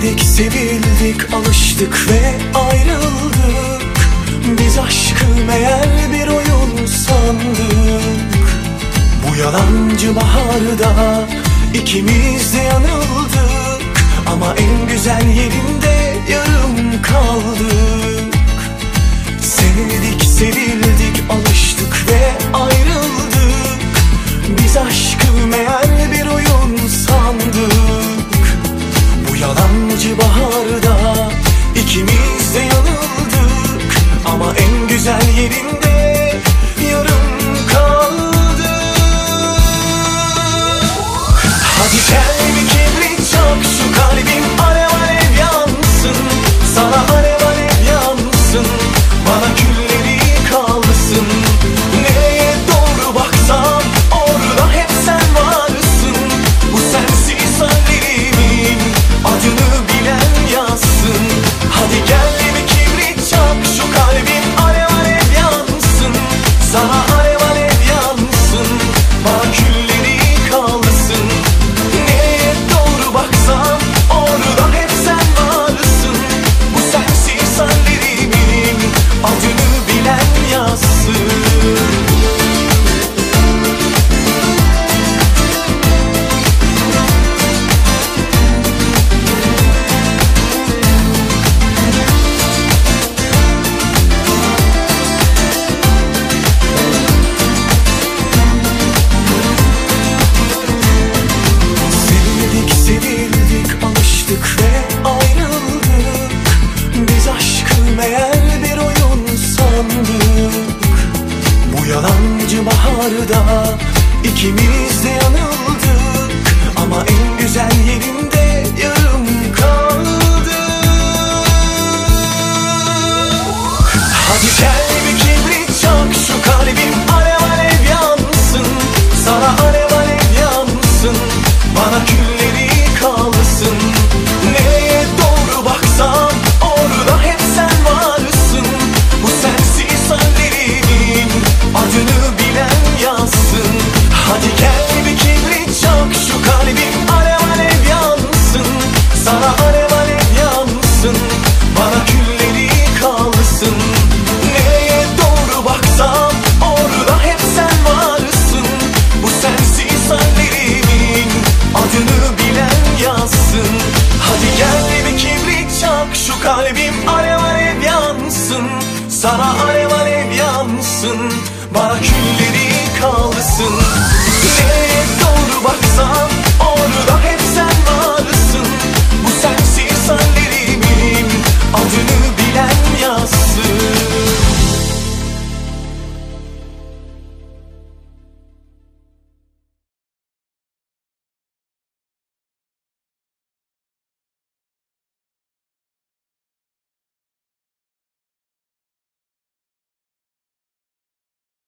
Sevildik, alıştık ve ayrıldık. Biz aşkı meğer bir oyun sandık. Bu yalancı baharda ikimiz de yanıldık. Ama en güzel yerinde yarım kaldık. Sevdik, sevildik, alıştık ve ayrıldık. Biz aşkı meğer bir oyun sandık. Bu yalancı baharda ikimiz de yanıldık. Ama en güzel yerinde yarım kaldık. Hadi gel bir kibrit çak, şu kalbim alev alev yansın. Sana alev alev yansın, bana külleri kalsın. Nereye doğru baksam orada hep sen varsın. Bu sensiz hallerimin adını bilen yazsın. Hadi gel bir kibrit çak, şu kalbim alev alev yansın. Sana alev alev yansın, bana külleri kalsın. Nereye doğru baksam orada hep sen varsın. Bu sensiz hallerimin adını bilen yazsın. Sevdik, sevildik, alıştık ve ayrıldık. Biz aşkı meğer bir oyun sandık. Bu yalancı baharda ikimiz de yanıldık. Ama en güzel yerinde yarım kaldık. Hadi gel bir kibrit çak, şu kalbim alev alev yansın. Sana alev alev yansın, bana külleri kalsın. Nereye doğru baksam orada hep sen varsın. Bu sensiz hallerimin adını bilen yazsın. Hadi gel bir kibrit çak, şu kalbim alev alev yansın. Sana alev alev yansın,